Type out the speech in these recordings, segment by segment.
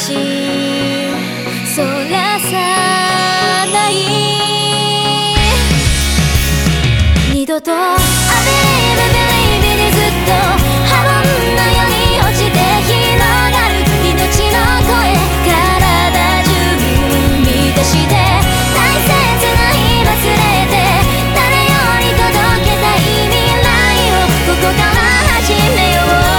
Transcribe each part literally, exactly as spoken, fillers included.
しそらさない二度と I believe believe にずっと波紋のように落ちて広がる命の声体中満たして大切な日忘れて誰より届けたい未来をここから始めよう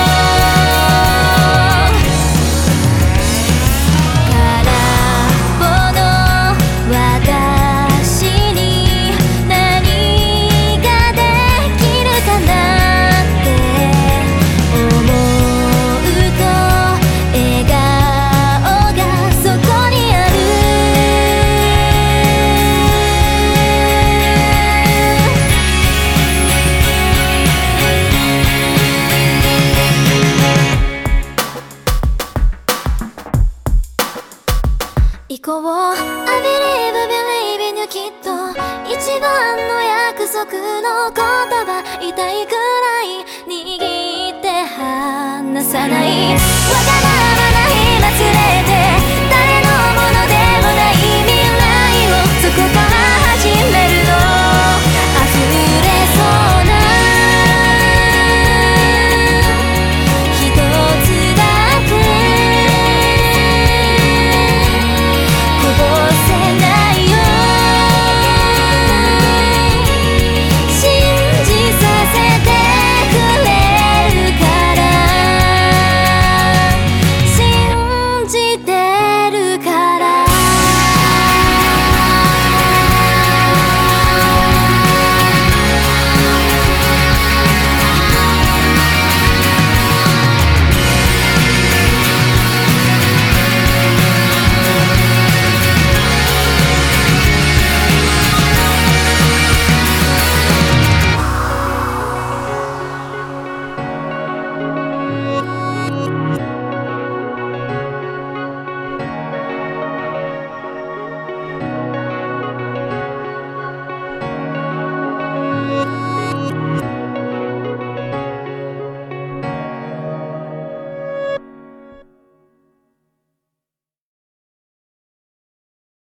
行こう I believe believe にきっと一番の約束の言葉痛いくらい握って離さないわがままな日忘れ